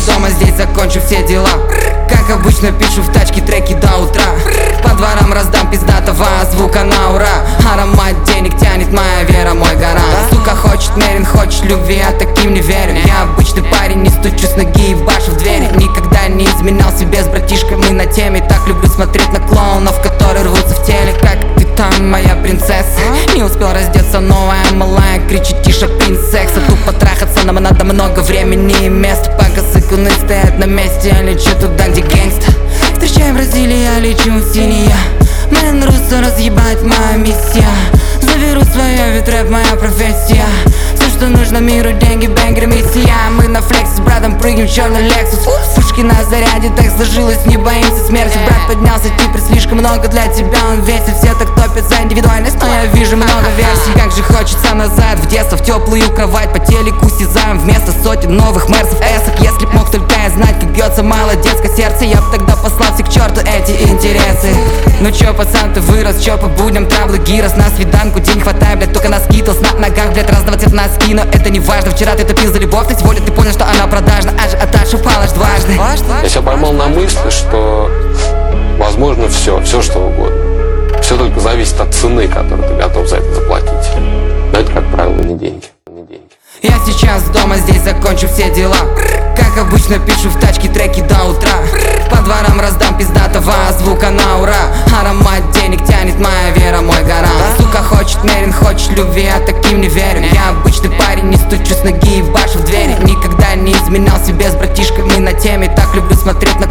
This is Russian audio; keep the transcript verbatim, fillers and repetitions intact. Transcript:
дома, здесь закончу все дела. Как обычно пишу в тачке треки до утра. По дворам раздам пиздатого звука на ура. Аромат денег тянет моя вера, мой гарант. Сука хочет мерин, хочет любви, а таким не верю. Я обычный парень, не стучу с ноги и башу в двери. Никогда не изменял себе с братишкой, мы на теме. Так люблю смотреть на клоунов, которые рвутся в теле. Как ты там, моя принцесса? Не успел раздеться, новая малая кричит тише, принц секса. Тупо трахаться нам надо много времени и места. Пока сыкуны стоят на месте, я лечу туда, где гэнгста. Встречаем Бразилию, я лечу синяя. Мэн руссо разъебать моя миссия. Заберу свое, ведь рэп моя профессия. Все, что нужно миру, деньги, бэнгер, миссия. Мы на флексе с братом прыгнем в черный Лексус. Пушки на заряде, так сложилось, не боимся смерти. Брат поднялся, теперь слишком много для тебя, он весит. Все так топят за индивидуальность, но я вижу много версий. Как же хочется назад, в детство, в теплую кровать. По телеку сизаем вместо сотен новых мерсов, эсок. Если б мог только я знать, как бьется молодецкое сердце, я б тогда послал все к черту эти интересы. Ну чё, пацан, ты вырос, чё по будням траблы гирос. На свиданку день хватай, блядь, только на скитлс. На ногах, блядь, разного цвета носки, но это не важно. Вчера ты топил за любовь, ты сегодня ты понял, что она продажна. Аж аташ упал аж дважды. Я себя поймал на мысли, что возможно все, все что угодно. Все только зависит от цены, которую ты готов за это заплатить. Но это, как правило, не деньги. Не деньги. Я сейчас дома, здесь закончу все дела. Как обычно пишу в тачке треки до утра. По дворам раздам пиздатого звука на ура. Аромат денег тянет моя вера, мой гарант. Сука хочет мерин, хочет любви, а таким не верю. Я обычный парень, не стучу с ноги и башу в двери. Никогда не изменял себе с братишкой, мы на теме. Так люблю смотреть на